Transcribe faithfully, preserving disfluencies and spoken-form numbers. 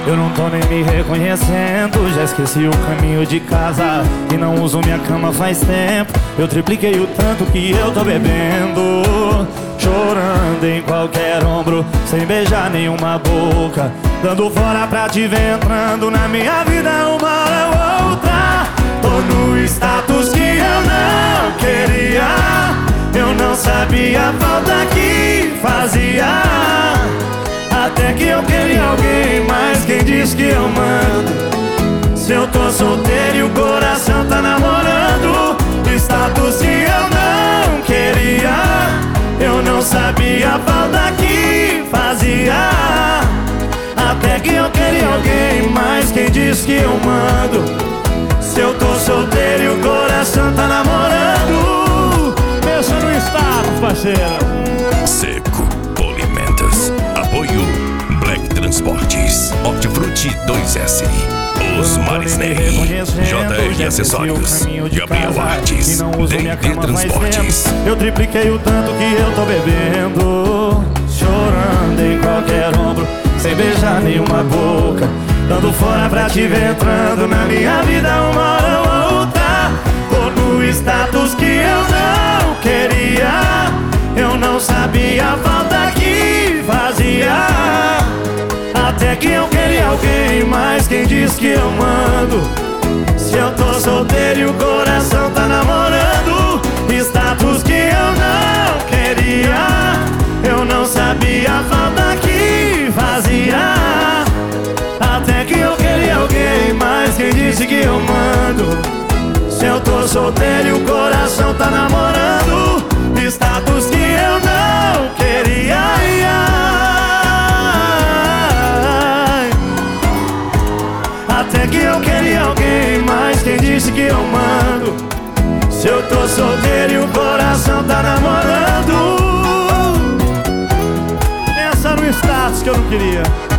Eu não tô nem me reconhecendo. Já esqueci o caminho de casa e não uso minha cama faz tempo. Eu tripliquei o tanto que eu tô bebendo, chorando em qualquer ombro, sem beijar nenhuma boca, dando fora pra te ver entrando na minha vida uma hora ou outra. Tô no status que eu não queria, eu não sabia a falta que fazia. Até que eu queria alguém, mas quem diz que eu mando? Se eu tô solteiro e o coração tá namorando. Status que eu não queria, eu não sabia a falta que fazia. Até que eu queria alguém, mas quem diz que eu mando? Se eu tô solteiro e o coração tá namorando. Pensa no status, parceiro. Seco Polimentos. Apoio Black Transportes, Hortifruti dois S, Os Marisnei, J R Acessórios, Gabriel Artes, D e D Transportes. Eu tripliquei o tanto que eu tô bebendo, chorando em qualquer ombro, sem beijar nenhuma boca, dando fora pra te ver entrando na minha vida uma hora ou outra. Tô no status que eu não queria, eu não sabia a falta que fazia. Até que eu queria alguém, mas quem diz que eu mando? Se eu tô solteiro e o coração tá namorando. Status que eu não queria, eu não sabia a falta que fazia. Até que eu queria alguém, mas quem disse que eu mando? Se eu tô solteiro e o coração tá namorando. Status que eu não queria. Até que eu queria alguém, mas quem disse que eu mando? Se eu tô solteiro e o coração tá namorando. Pensa no status que eu não queria.